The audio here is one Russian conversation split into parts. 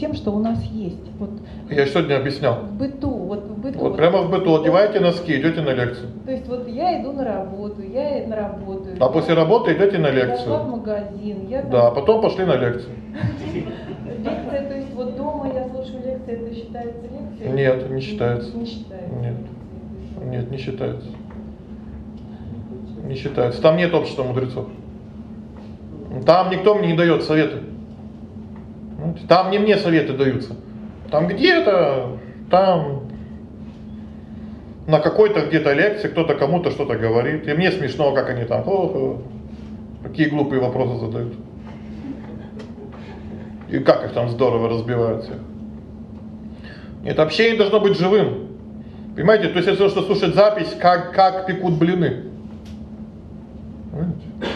тем, что у нас есть. Вот Я сегодня объяснял. в быту, вот в быту. Вот прямо в быту одеваете носки, идете на лекцию. То есть вот я иду на работу, я на работу. А после работы идете на лекцию. Пошла в магазин. Да, потом пошли на лекцию. Лекция, то есть вот дома я слушаю лекции, это считается лекцией? Нет, не считается. Не считается. Нет. Нет, не считается. Не считается. Там нет общества мудрецов. Там никто мне не дает советы. Там не мне советы даются. Там где-то, там на какой-то где-то лекции кто-то кому-то что-то говорит. И мне смешно, как они там, какие глупые вопросы задают. И как их там здорово разбивают всех. Нет, общение должно быть живым. Понимаете, то есть если что слушать запись, как пекут блины. Понимаете?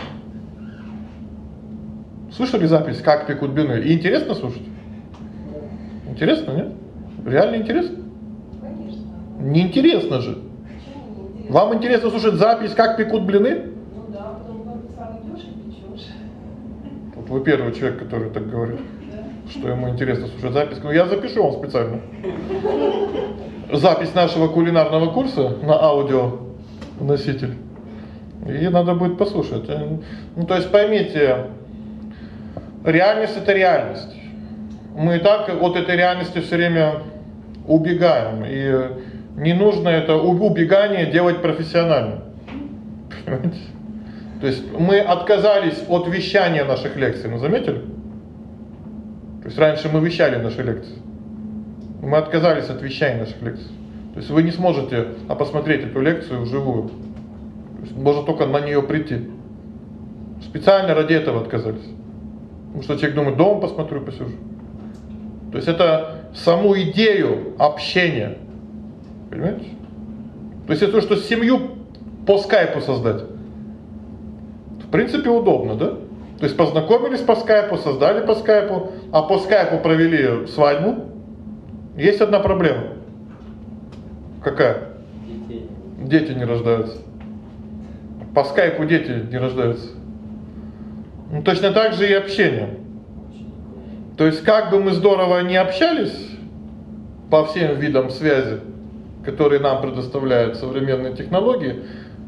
Слышали запись, как пекут блины? И интересно слушать? Интересно, нет? Реально интересно? Конечно. Неинтересно же. Вам интересно слушать запись, как пекут блины? Ну да, потом как ты сам идешь и печешь. Вот вы первый человек, который так говорит, что ему интересно слушать запись. Ну, я запишу вам специально. Запись нашего кулинарного курса на аудио носитель. И надо будет послушать. Ну, то есть поймите, реальность это реальность. Мы и так от этой реальности все время убегаем. И не нужно это убегание делать профессионально. Понимаете? То есть мы отказались от вещания наших лекций. Ну, заметили? То есть раньше мы вещали наши лекции. Мы отказались от вещания наших лекций. То есть вы не сможете посмотреть эту лекцию вживую. То есть можно только на нее прийти. Специально ради этого отказались. Потому что человек думает, дома посмотрю, посижу. То есть это саму идею общения. Понимаете? То есть это что семью по скайпу создать. В принципе удобно, да? То есть познакомились по скайпу, создали по скайпу, а по скайпу провели свадьбу. Есть одна проблема. Какая? Дети не рождаются. По скайпу дети не рождаются. Ну, точно так же и общение. То есть как бы мы здорово не общались по всем видам связи, которые нам предоставляют современные технологии,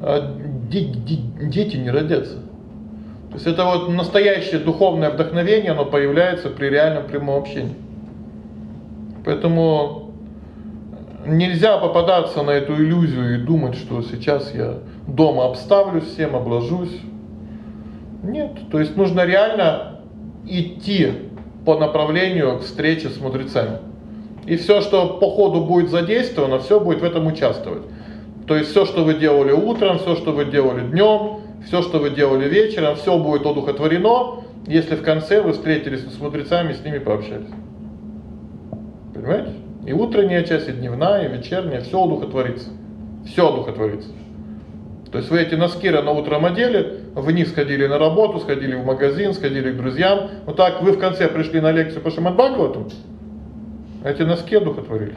дети не родятся. То есть это вот настоящее духовное вдохновение, оно появляется при реальном прямом общении. Поэтому нельзя попадаться на эту иллюзию и думать, что сейчас я дома обставлюсь всем, обложусь. Нет, то есть нужно реально идти по направлению к встрече с мудрецами. И все, что по ходу будет задействовано, все будет в этом участвовать. То есть все, что вы делали утром, все, что вы делали днем, все, что вы делали вечером, все будет одухотворено, если в конце вы встретились с мудрецами, с ними пообщались. Понимаете? И утренняя часть, и дневная, и вечерняя, все одухотворится. Все одухотворится. То есть вы эти носки рано утром одели, в них сходили на работу, сходили в магазин, сходили к друзьям. Вот так вы в конце пришли на лекцию по Шримад Бхагавату, эти носки одухотворились.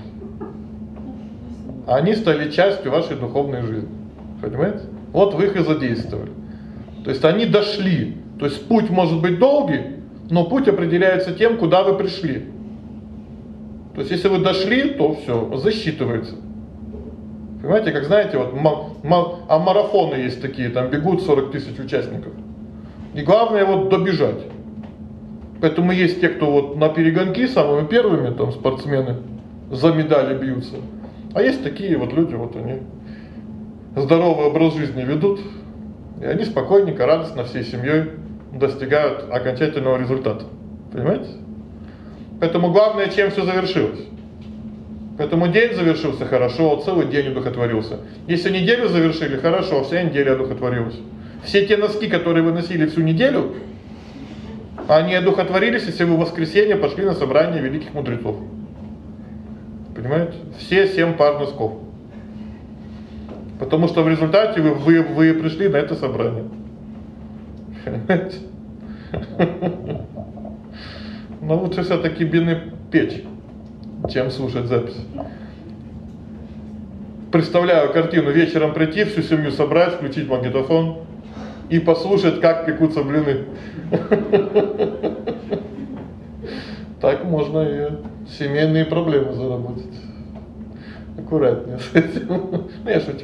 Они стали частью вашей духовной жизни. Понимаете? Вот вы их и задействовали. То есть они дошли. То есть путь может быть долгий, но путь определяется тем, куда вы пришли. То есть если вы дошли, то все, засчитывается. Понимаете, как знаете, вот марафоны есть такие, там бегут 40 тысяч участников. И главное вот добежать. Поэтому есть те, кто вот на перегонки самыми первыми, там спортсмены за медали бьются. А есть такие вот люди, вот они здоровый образ жизни ведут, и они спокойненько, радостно всей семьей достигают окончательного результата. Понимаете? Поэтому главное, чем все завершилось. Поэтому день завершился хорошо, целый день одухотворился. Если неделю завершили, хорошо, вся неделя одухотворилась. Все те носки, которые вы носили всю неделю, они одухотворились, если вы в воскресенье пошли на собрание великих мудрецов. Понимаете? Все 7 пар носков. Потому что в результате вы пришли на это собрание. Понимаете? Но лучше все-таки блины печь, чем слушать запись. Представляю картину: вечером прийти, всю семью собрать, включить магнитофон и послушать, как пекутся блины. Так можно и семейные проблемы заработать. Аккуратнее с этим. Ну, я шучу.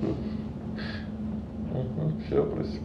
Все, вопросики.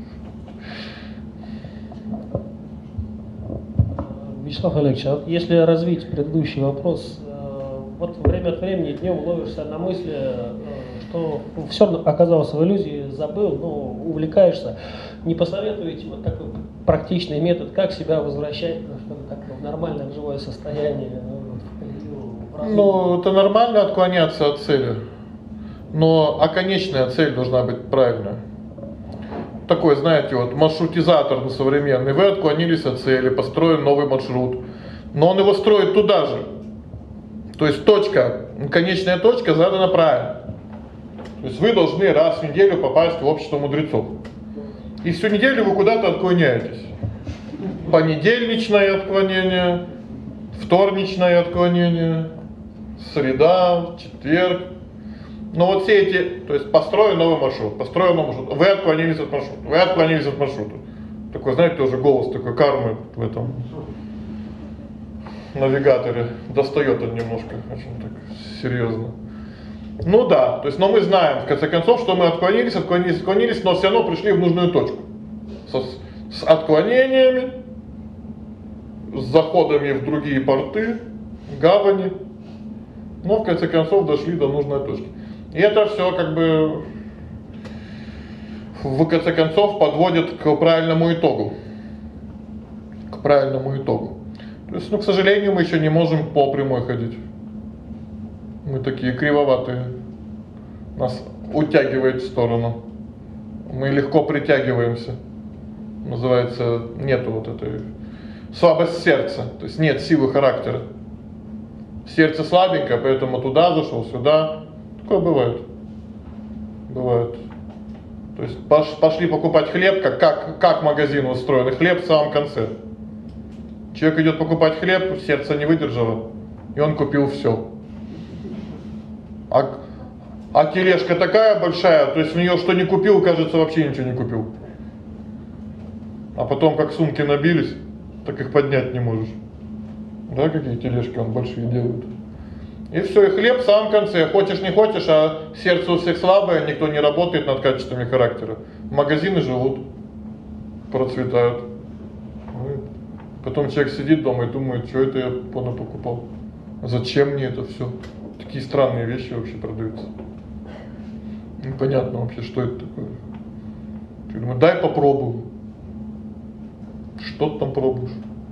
Вячеслав Олегович, а вот если развить предыдущий вопрос, вот время от времени днем ловишься на мысли, что все оказалось в иллюзии, забыл, но увлекаешься. Не посоветуете вот такой практичный метод, как себя возвращать, чтобы как-то в нормальное живое состояние? Ну, это нормально отклоняться от цели, но оконечная цель должна быть правильная. Такой, знаете, вот маршрутизатор современный. Вы отклонились от цели, построен новый маршрут, но он его строит туда же. То есть точка, конечная точка задана правильно. То есть вы должны раз в неделю попасть в общество мудрецов. И всю неделю вы куда-то отклоняетесь. Понедельничное отклонение, вторничное отклонение, среда, четверг. Но вот все эти, то есть построен новый маршрут, вы отклонились от маршрута, Такой, знаете, тоже голос такой кармы в этом навигаторе. Достает он немножко, очень так серьезно. Ну да, то есть, но мы знаем, в конце концов, что мы отклонились, но все равно пришли в нужную точку. С отклонениями, с заходами в другие порты, гавани, но в конце концов дошли до нужной точки. И это все как бы в конце концов подводит к правильному итогу. То есть, к сожалению, мы еще не можем по прямой ходить. Мы такие кривоватые. Нас утягивает в сторону. Мы легко притягиваемся. Называется, нету вот этой слабость сердца. То есть нет силы характера. Сердце слабенькое, поэтому туда зашел, сюда. Такое бывает. То есть пошли покупать хлеб, как магазин устроен, и хлеб в самом конце. Человек идет покупать хлеб, сердце не выдержало, и он купил все. А тележка такая большая, то есть в нее что не купил, кажется, вообще ничего не купил. А потом как сумки набились, так их поднять не можешь. Да, какие тележки он большие делают. И все, и хлеб в самом конце. Хочешь не хочешь, а сердце у всех слабое, никто не работает над качествами характера. Магазины живут, процветают. Потом человек сидит дома и думает, что это я покупал. Зачем мне это все? Такие странные вещи вообще продаются. Непонятно вообще, что это такое. Я думаю, дай попробую. Что ты там пробуешь?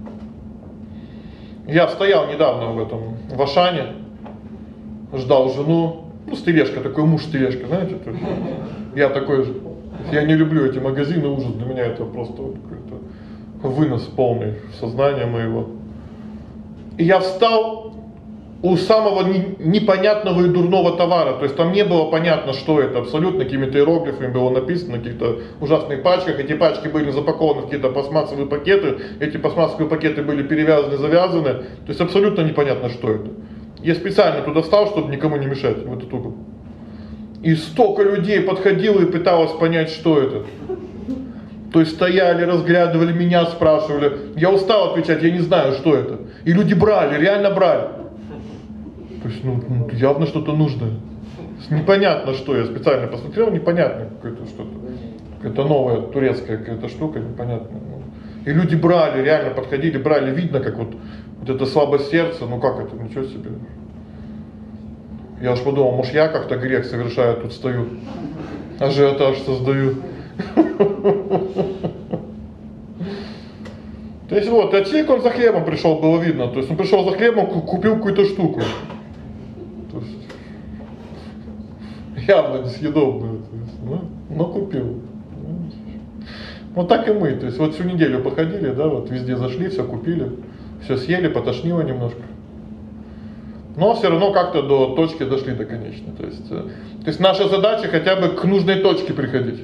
Я стоял недавно в Ашане, ждал жену, с тележкой, такой муж с тележкой, знаете, я такой же. Я не люблю эти магазины, ужас, для меня это просто какой-то вынос полный сознания моего. И я встал у самого непонятного и дурного товара, то есть там не было понятно, что это, абсолютно какими-то иероглифами было написано, на каких-то ужасных пачках, эти пачки были запакованы в какие-то пластмассовые пакеты, эти пластмассовые пакеты были перевязаны, завязаны, то есть абсолютно непонятно, что это. Я специально туда встал, чтобы никому не мешать, в этот угол. И столько людей подходило и пыталось понять, что это. То есть стояли, разглядывали меня, спрашивали. Я устал отвечать, я не знаю, что это. И люди брали, реально брали. То есть, явно что-то нужное. Непонятно что, я специально посмотрел, непонятно какое-то что-то. Какая-то новая турецкая какая-то штука, непонятная. И люди брали, реально подходили, брали, видно, как вот это слабость сердца, как это, ничего себе. Я аж подумал, может я как-то грех совершаю, тут стою, ажиотаж создаю. То есть вот, а человек, он за хлебом пришел, было видно, то есть он пришел за хлебом, купил какую-то штуку. То есть, явно несъедобную, но купил. Вот так и мы, то есть вот всю неделю походили, да, вот везде зашли, все купили, все съели, потошнило немножко. Но все равно как-то до точки дошли до конечной. То есть наша задача хотя бы к нужной точке приходить.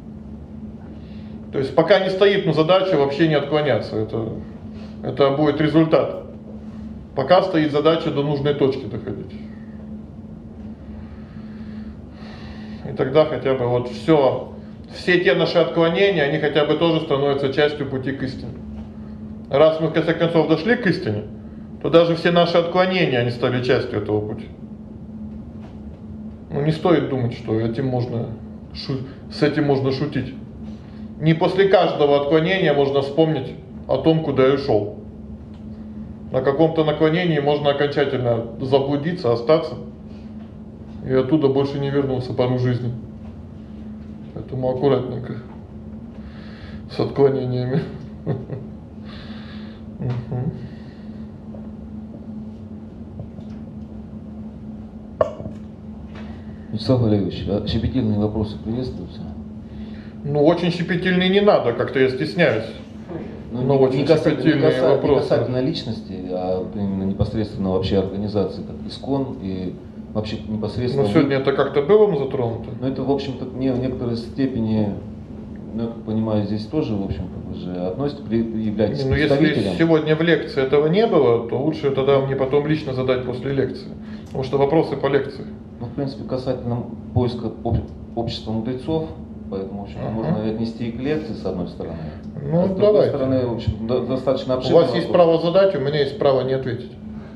То есть пока не стоит задача вообще не отклоняться, это будет результат. Пока стоит задача до нужной точки доходить. И тогда хотя бы вот все те наши отклонения, они хотя бы тоже становятся частью пути к истине. Раз мы в конце концов дошли к истине, то даже все наши отклонения, они стали частью этого пути. Ну, не стоит думать, что с этим можно шутить. Не после каждого отклонения можно вспомнить о том, куда я шел. На каком-то наклонении можно окончательно заблудиться, остаться и оттуда больше не вернуться пару жизней. Поэтому аккуратненько с отклонениями. Вячеслав Валерьевич, а щепетильные вопросы приветствуются? Ну, очень щепетильные не надо, как-то я стесняюсь. Но очень щепетильные вопросы. Не касательно личности, а именно непосредственно вообще организации, как ИСКОН и вообще непосредственно... Ну, сегодня это как-то было затронуто? Ну, это, в общем-то, в некоторой степени, ну, я как понимаю, здесь тоже, в общем-то, вы же относитесь, являетесь представителем. Если сегодня в лекции этого не было, то лучше тогда мне потом лично задать после лекции. Потому что вопросы по лекции. Ну, в принципе, касательно поиска общества мудрецов, поэтому, в общем, можно отнести и к лекции, с одной стороны. Ну, а с другой стороны, в общем, достаточно обширно. У вас есть право задать, у меня есть право не ответить.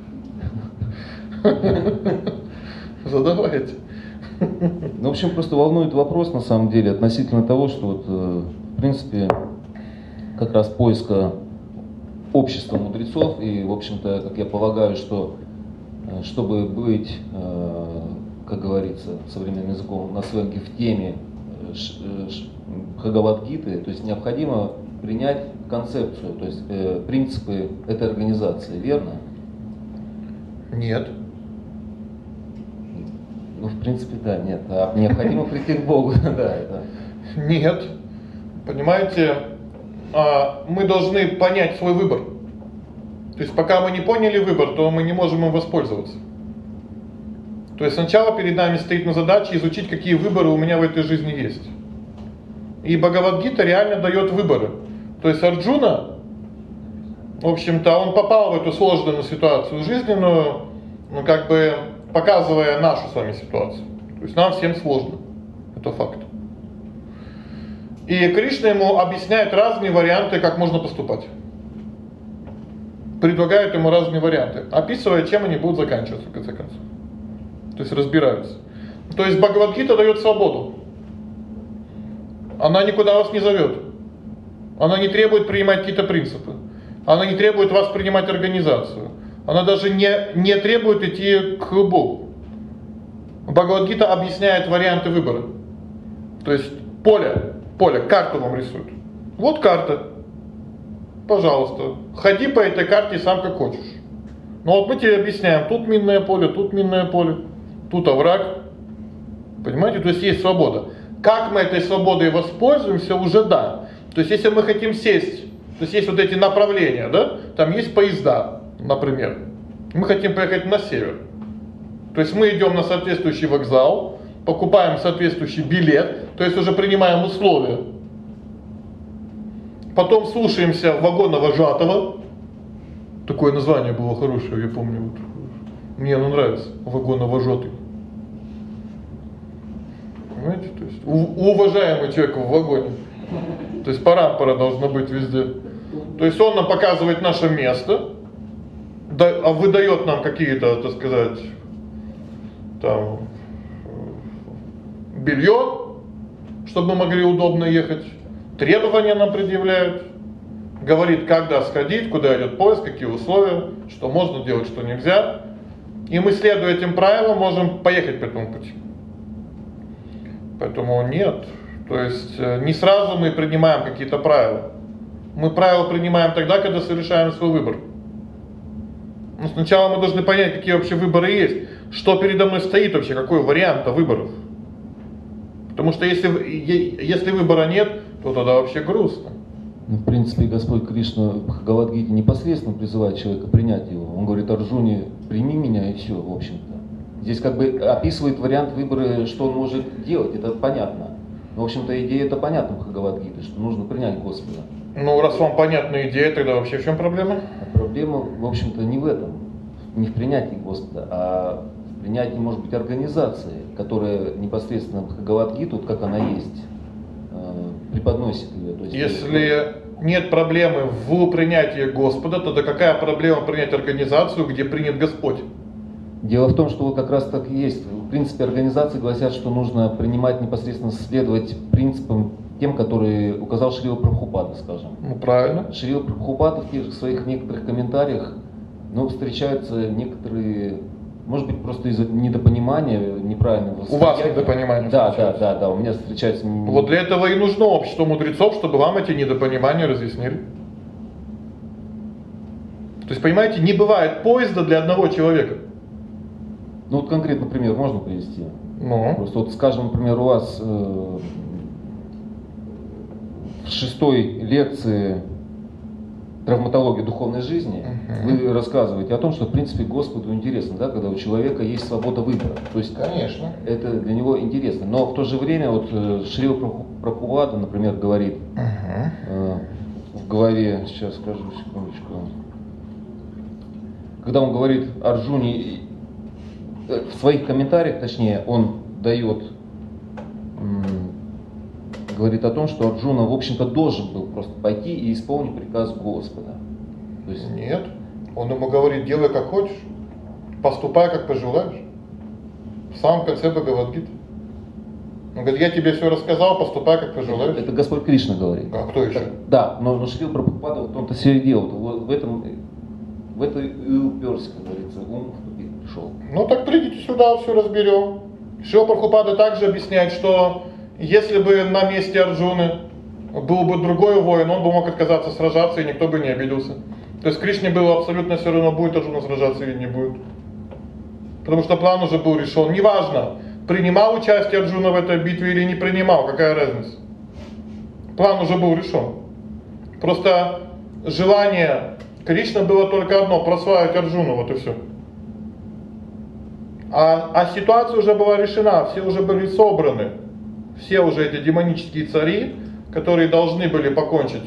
Задавайте. Ну, в общем, просто волнует вопрос, на самом деле, относительно того, что вот, в принципе, как раз поиска общества мудрецов, и, в общем-то, как я полагаю, что чтобы быть, как говорится, современным языком, на свенге в теме Бхагавад-гиты, то есть необходимо принять концепцию, то есть принципы этой организации, верно? Нет. Ну, в принципе, да, нет. А необходимо прийти к Богу, да, это. Нет. Понимаете, мы должны понять свой выбор. То есть пока мы не поняли выбор, то мы не можем им воспользоваться. То есть сначала перед нами стоит задача изучить, какие выборы у меня в этой жизни есть. И Бхагавад-гита реально дает выборы. То есть Арджуна, в общем-то, он попал в эту сложную ситуацию жизненную, ну, как бы показывая нашу с вами ситуацию. То есть нам всем сложно. Это факт. И Кришна ему объясняет разные варианты, как можно поступать. Предлагают ему разные варианты, описывая, чем они будут заканчиваться в конце концов. То есть разбираются. То есть Бхагавад-гита дает свободу. Она никуда вас не зовет. Она не требует принимать какие-то принципы. Она не требует вас принимать организацию. Она даже не требует идти к Богу. Бхагавад-гита объясняет варианты выбора. То есть поле, карту вам рисует. Вот карта. Пожалуйста, ходи по этой карте сам как хочешь. Но вот мы тебе объясняем, тут минное поле, тут овраг. Понимаете, то есть есть свобода. Как мы этой свободой воспользуемся, уже да. То есть если мы хотим сесть, то есть есть вот эти направления, да, там есть поезда, например. Мы хотим поехать на север. То есть мы идем на соответствующий вокзал, покупаем соответствующий билет, то есть уже принимаем условия. Потом слушаемся вагоновожатого. Такое название было хорошее, я помню. Вот. Мне оно нравится. Вагоновожатый. Понимаете? То есть уважаемый человек в вагоне. То есть парампора должна быть везде. То есть он нам показывает наше место, выдает нам какие-то, так сказать, там, белье, чтобы мы могли удобно ехать. Требования нам предъявляют, говорит, когда сходить, куда идет поезд, какие условия, что можно делать, что нельзя. И мы, следуя этим правилам, можем поехать по этому пути. Поэтому нет. То есть не сразу мы принимаем какие-то правила. Мы правила принимаем тогда, когда совершаем свой выбор. Но сначала мы должны понять, какие вообще выборы есть. Что передо мной стоит вообще, какой вариант выборов. Потому что если выбора нет, то тогда вообще грустно. Ну, в принципе, Господь Кришна в Бхагавад-гите непосредственно призывает человека принять его. Он говорит: Арджуне, прими меня, и все, в общем-то. Здесь как бы описывает вариант выбора, что он может делать, это понятно. Но, в общем-то, идея это понятна в Бхагавад-гите, что нужно принять Господа. Ну, раз вам понятна идея, тогда вообще в чем проблема? А проблема, в общем-то, не в этом, не в принятии Господа, а в принятии, может быть, организации, которая непосредственно Бхагавад-гиту, как она есть, преподносит ее. То есть, если нет проблемы в принятии Господа, тогда какая проблема принять организацию, где принят Господь? Дело в том, что вот как раз так и есть. В принципе, организации гласят, что нужно принимать непосредственно, следовать принципам тем, которые указал Шрила Прабхупада, скажем. Ну, правильно. Шрила Прабхупада в тех же своих некоторых комментариях, ну, встречаются некоторые, может быть, просто из-за недопонимания, неправильного У вас недопонимание Да, встречается. да, у меня встречается... Вот для этого и нужно общество мудрецов, чтобы вам эти недопонимания разъяснили. То есть, понимаете, не бывает поезда для одного человека. Ну вот конкретно пример можно привести? Ну. Просто вот, скажем, например, у вас в 6-й лекции травматологии духовной жизни вы рассказываете о том, что в принципе Господу интересно, да, когда у человека есть свобода выбора. То есть Конечно. это для него интересно. Но в то же время вот Шрила Прабхупада, например, говорит в главе, сейчас скажу, секундочку, когда он говорит Арджуне, в своих комментариях, точнее, он дает, говорит о том, что Арджуна, в общем-то, должен был просто пойти и исполнить приказ Господа. То есть... Нет. Он ему говорит, делай как хочешь, поступай как пожелаешь. В самом конце Бхагавад-гиты. Он говорит, я тебе все рассказал, поступай как пожелаешь. Это Господь Кришна говорит. А кто еще? Да, но Шрила Прабхупада, вот он-то все и делал. Вот в это и уперся, как говорится, ум в тупик пришел. Ну так придите сюда, все разберем. Шрила Прабхупада также объясняет, что если бы на месте Арджуны был бы другой воин, он бы мог отказаться сражаться, и никто бы не обиделся. То есть Кришне было абсолютно все равно, будет Арджуна сражаться или не будет. Потому что план уже был решен. Неважно, принимал участие Арджуна в этой битве или не принимал, какая разница. План уже был решен. Просто желание Кришны было только одно, прославить Арджуну, вот и все. А ситуация уже была решена, все уже были собраны. Все уже эти демонические цари, которые должны были покончить,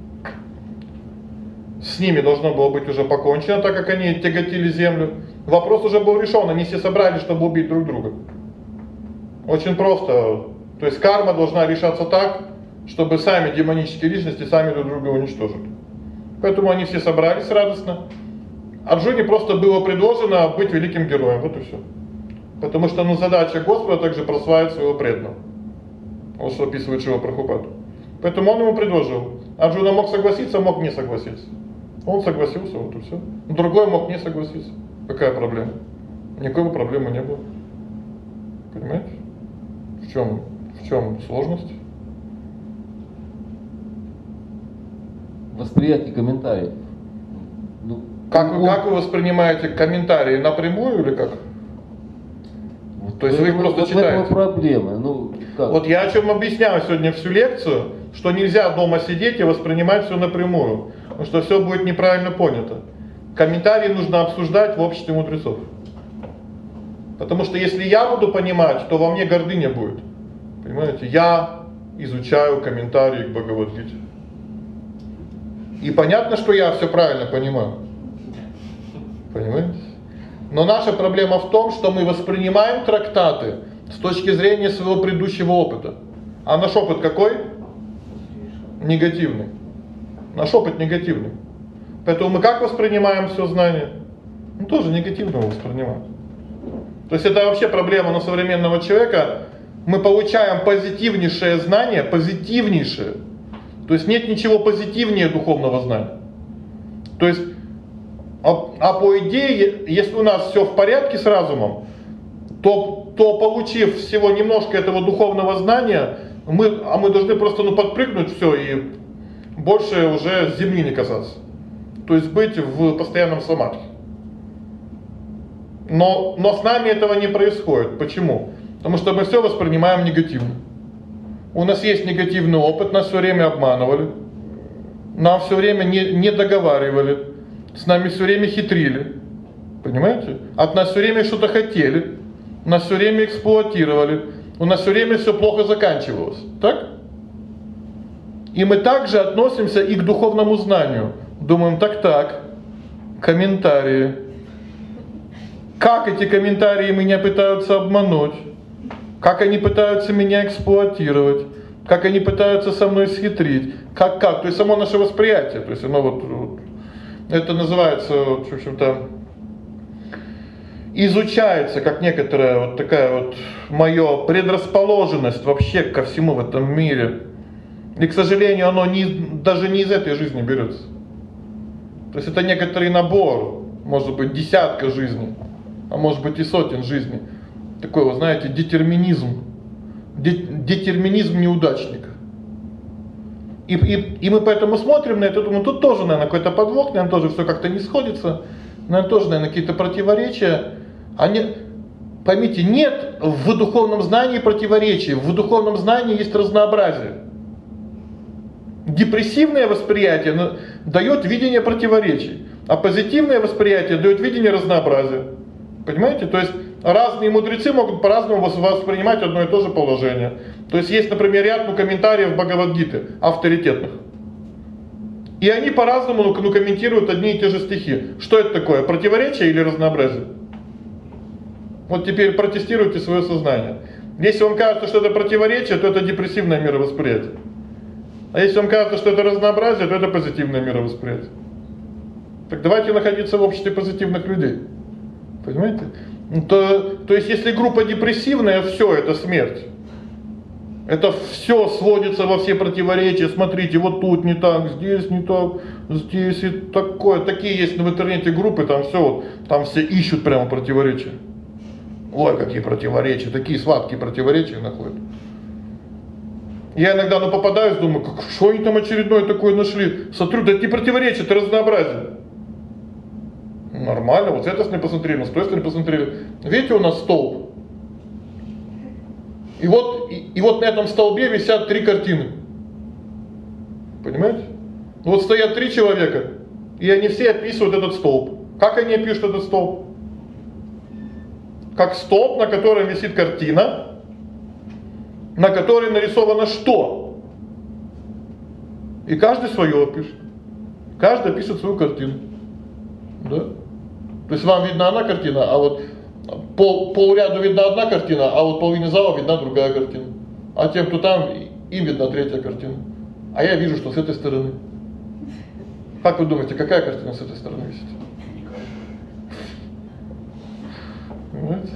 с ними должно было быть уже покончено, так как они тяготили землю. Вопрос уже был решен, они все собрались, чтобы убить друг друга. Очень просто. То есть карма должна решаться так, чтобы сами демонические личности сами друг друга уничтожили. Поэтому они все собрались радостно. Арджуне просто было предложено быть великим героем, вот и все. Потому что задача Господа также прославить своего преданного. Вот что описывает Шрила Прабхупада. Поэтому он ему предложил. Арджуна мог согласиться, мог не согласиться. Он согласился, вот и все. Другой мог не согласиться. Какая проблема? Никакой проблемы не было. Понимаете? В чем сложность? Восприятие комментариев. Ну, Как вы воспринимаете комментарии, напрямую или как? То есть вы их просто читаете? В этом проблема. Ну, как? Вот я о чем объясняю сегодня всю лекцию, что нельзя дома сидеть и воспринимать все напрямую, потому что все будет неправильно понято. Комментарии нужно обсуждать в обществе мудрецов. Потому что если я буду понимать, то во мне гордыня будет. Понимаете? Я изучаю комментарии к Бхагавад-гите. И понятно, что я все правильно понимаю. Понимаете? Но наша проблема в том, что мы воспринимаем трактаты с точки зрения своего предыдущего опыта. А наш опыт какой? Негативный. Наш опыт негативный. Поэтому мы как воспринимаем все знание? Ну, тоже негативно воспринимаем. То есть это вообще проблема на современного человека. Мы получаем позитивнейшее знание, позитивнейшее. То есть нет ничего позитивнее духовного знания. То есть, по идее, если у нас все в порядке с разумом, то получив всего немножко этого духовного знания, мы должны просто подпрыгнуть все и больше уже земли не касаться. То есть быть в постоянном самадхи. Но с нами этого не происходит. Почему? Потому что мы все воспринимаем негативно. У нас есть негативный опыт, нас все время обманывали, нам все время не договаривали, с нами все время хитрили. Понимаете? От нас все время что-то хотели, нас все время эксплуатировали, у нас все время все плохо заканчивалось. Так? И мы также относимся и к духовному знанию. Думаем, так, комментарии. Как эти комментарии меня пытаются обмануть? Как они пытаются меня эксплуатировать? как они пытаются со мной схитрить, как, то есть само наше восприятие, то есть оно вот это называется, в общем-то, изучается как некоторая вот такая вот моя предрасположенность вообще ко всему в этом мире. И, к сожалению, оно даже не из этой жизни берется. То есть это некоторый набор, может быть, десятка жизней, а может быть и сотен жизней. Такой, вы знаете, детерминизм. Детерминизм неудачника. И мы поэтому смотрим на это, думаем, тут тоже, наверное, какой-то подвох, наверное, тоже все как-то не сходится, наверное, тоже, наверное, какие-то противоречия. Поймите, нет в духовном знании противоречий, в духовном знании есть разнообразие. Депрессивное восприятие дает видение противоречий, а позитивное восприятие дает видение разнообразия. Понимаете? То есть разные мудрецы могут по-разному воспринимать одно и то же положение. То есть есть, например, ряд комментариев Бхагавад-гиты, авторитетных. И они по-разному комментируют одни и те же стихи. Что это такое? Противоречие или разнообразие? Вот теперь протестируйте свое сознание. Если вам кажется, что это противоречие, то это депрессивное мировосприятие. А если вам кажется, что это разнообразие, то это позитивное мировосприятие. Так давайте находиться в обществе позитивных людей. Понимаете? То есть если группа депрессивная, все, это смерть. Это все сводится во все противоречия. Смотрите, вот тут не так, здесь не так, здесь и такое. Такие есть в интернете группы, там все, вот, там все ищут прямо противоречия. Ой, какие противоречия, такие сладкие противоречия находят. Я иногда попадаюсь, думаю, что они там очередное такое нашли? Смотрю, да не противоречия, это разнообразие. Нормально, вот это с ней посмотрели, с той стороны посмотрели. Видите, у нас столб. И вот на этом столбе висят 3 картины. Понимаете? Вот стоят 3 человека, и они все описывают этот столб. Как они опишут этот столб? Как столб, на котором висит картина, на которой нарисовано что? И каждый свое пишет. Каждый пишет свою картину. Да? То есть вам видна одна картина, а вот полряду видна одна картина, а вот половине зала видна другая картина. А тем, кто там, им видна 3-я картина. А я вижу, что с этой стороны. Как вы думаете, какая картина с этой стороны висит? Понимаете?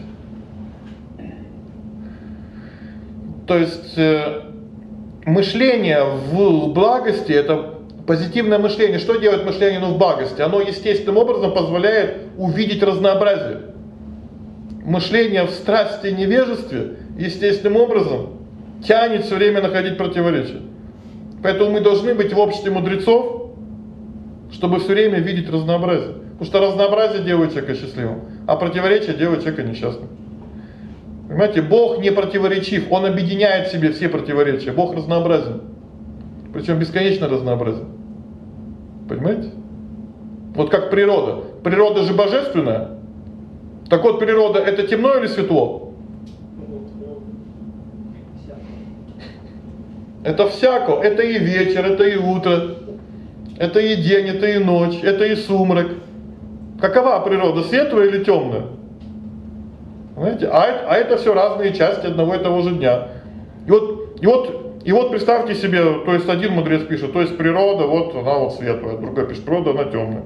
То есть мышление в благости, это позитивное мышление. Что делает мышление в благости? Оно естественным образом позволяет увидеть разнообразие. Мышление в страсти и невежестве естественным образом тянет все время находить противоречия. Поэтому мы должны быть в обществе мудрецов, чтобы все время видеть разнообразие. Потому что разнообразие делает человека счастливым, а противоречие делает человека несчастным. Понимаете, Бог не противоречив, Он объединяет в себе все противоречия. Бог разнообразен. Причем бесконечно разнообразен. Понимаете? Вот как природа. Природа же божественная. Так вот, природа это темно или светло? Это всяко. Это и вечер, это и утро. Это и день, это и ночь, это и сумрак. Какова природа, светлая или темная? Понимаете? А это все разные части одного и того же дня. И вот представьте себе, то есть один мудрец пишет, то есть природа, вот она вот светлая, другой пишет, природа, она темная.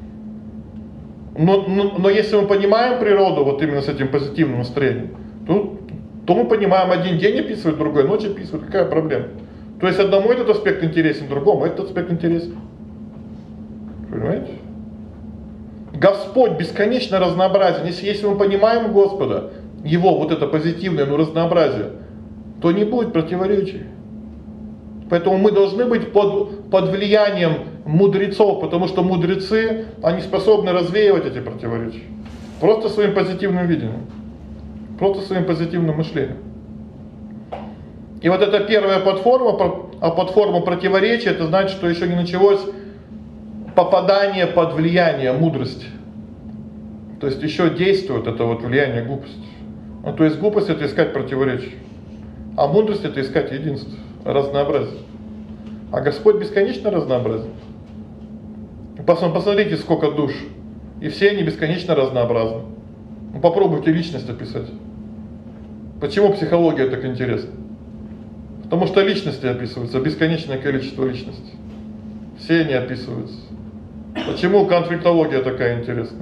Но если мы понимаем природу вот именно с этим позитивным настроением, то мы понимаем, один день описывает, другой ночь описывает, какая проблема? То есть одному этот аспект интересен, другому этот аспект интересен. Понимаете? Господь бесконечно разнообразен. Если мы понимаем Господа, Его вот это позитивное разнообразие, то не будет противоречий. Поэтому мы должны быть под влиянием мудрецов, потому что мудрецы, они способны развеивать эти противоречия. Просто своим позитивным видением. Просто своим позитивным мышлением. И вот эта первая платформа, а платформа противоречия, это значит, что еще не началось попадание под влияние мудрости. То есть еще действует это вот влияние глупости. То есть глупость это искать противоречия. А мудрость это искать единство, разнообразие. А Господь бесконечно разнообразен. Посмотрите, сколько душ. И все они бесконечно разнообразны. Попробуйте личность описать. Почему психология так интересна? Потому что личности описываются, бесконечное количество личностей. Все они описываются. Почему конфликтология такая интересная?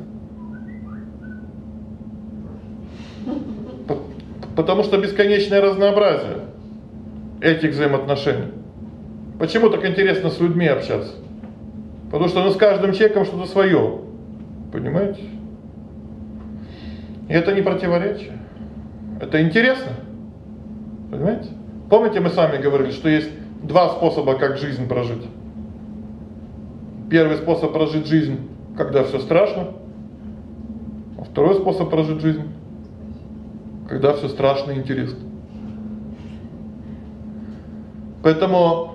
Потому что бесконечное разнообразие этих взаимоотношений. Почему так интересно с людьми общаться? Потому что с каждым человеком что-то свое. Понимаете? И это не противоречие. Это интересно. Понимаете? Помните, мы с вами говорили, что есть два способа, как жизнь прожить. Первый способ прожить жизнь, когда все страшно. А второй способ прожить жизнь, когда все страшно и интересно. Поэтому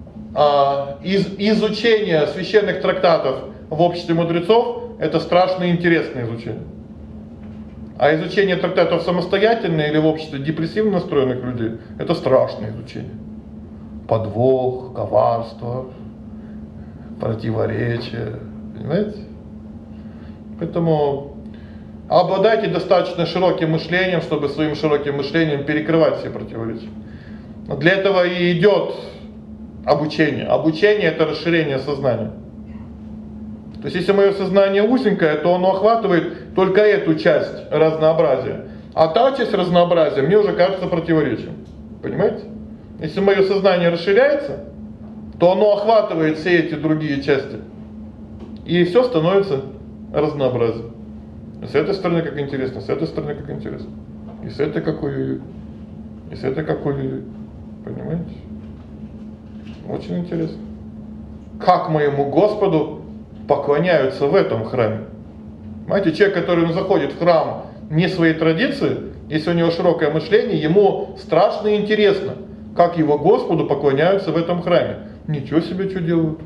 изучение священных трактатов в обществе мудрецов — это страшно и интересное изучение. А изучение трактатов самостоятельно или в обществе депрессивно настроенных людей — это страшное изучение. Подвох, коварство, противоречие. Понимаете? Поэтому обладайте достаточно широким мышлением, чтобы своим широким мышлением перекрывать все противоречия. Но для этого и идет обучение. Обучение — это расширение сознания. То есть, если мое сознание узенькое, то оно охватывает только эту часть разнообразия. А та часть разнообразия мне уже кажется противоречием. Понимаете? Если мое сознание расширяется, то оно охватывает все эти другие части. И все становится разнообразием. С этой стороны как интересно, с этой стороны как интересно. И с этой какой, и с этой какой. Понимаете? Очень интересно. Как моему Господу поклоняются в этом храме. Понимаете, человек, который заходит в храм не своей традиции, если у него широкое мышление, ему страшно и интересно, как его Господу поклоняются в этом храме. Ничего себе, что делают.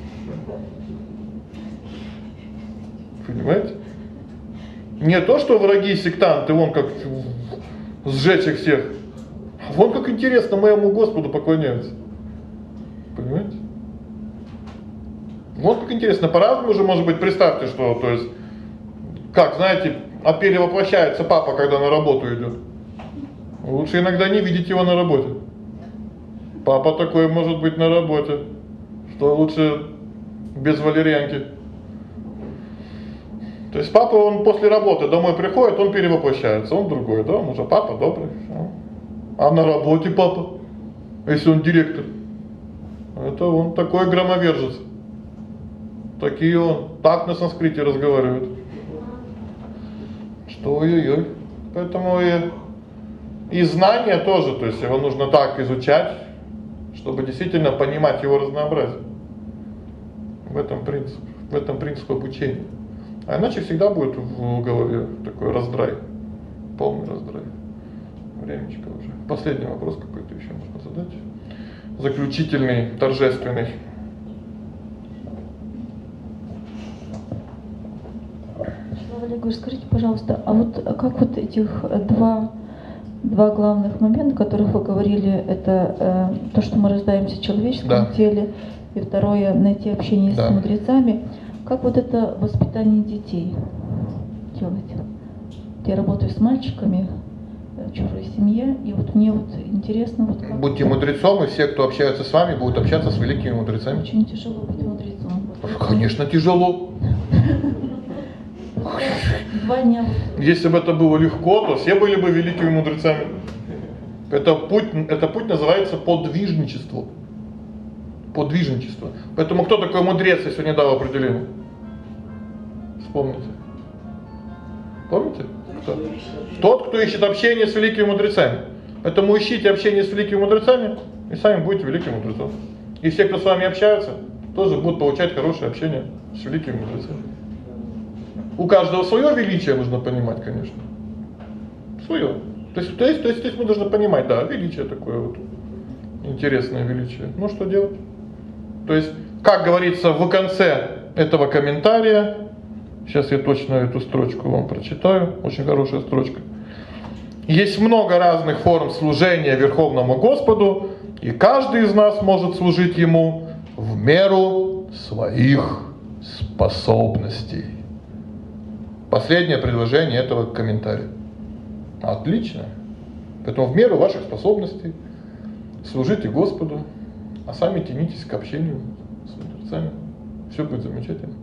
Понимаете? Не то, что враги, сектанты, вон как сжечь их всех. А вон как интересно моему Господу поклоняются. Понимаете? Вот как интересно, по-разному же может быть, представьте, что, то есть, как, знаете, перевоплощается папа, когда на работу идет. Лучше иногда не видеть его на работе. Папа такой может быть на работе, что лучше без валерьянки. То есть папа, он после работы домой приходит, он перевоплощается, он другой, да, он уже папа добрый. А на работе папа, если он директор, это он такой громовержец. Такие он, так на санскрите разговаривают. Что ой-ой-ой. Поэтому и знания тоже, то есть его нужно так изучать, чтобы действительно понимать его разнообразие. В этом принцип обучения. А иначе всегда будет в голове такой раздрай, полный раздрай. Времечко уже. Последний вопрос какой-то еще можно задать. Заключительный, торжественный. Олег, скажите, пожалуйста, а вот как вот этих два главных момента, о которых вы говорили, это то, что мы рождаемся в человеческом теле, и второе, найти общение с мудрецами, как вот это воспитание детей делать? Я работаю с мальчиками в чужой семье, и вот мне вот интересно, вот как... Будьте мудрецом, и все, кто общаются с вами, будут общаться с великими мудрецами. Очень тяжело быть мудрецом. Конечно, тяжело. 2 дня. Если бы это было легко, то все были бы великими мудрецами. Это путь называется подвижничество. Подвижничество. Поэтому кто такой мудрец, если не дал определение? Вспомните. Помните? Кто? Тот, кто ищет общение с великими мудрецами. Поэтому ищите общение с великими мудрецами, и сами будете великим мудрецом. И все, кто с вами общаются, тоже будут получать хорошее общение с великими мудрецами. У каждого свое величие нужно понимать, конечно. Свое. То есть мы должны понимать, да, величие такое вот. Интересное величие. Ну что делать? То есть, как говорится в конце этого комментария, сейчас я точно эту строчку вам прочитаю, очень хорошая строчка. Есть много разных форм служения Верховному Господу, и каждый из нас может служить Ему в меру своих способностей. Последнее предложение этого комментария. Отлично. Поэтому в меру ваших способностей. служите Господу, а сами тянитесь к общению с мудрецами. Все будет замечательно.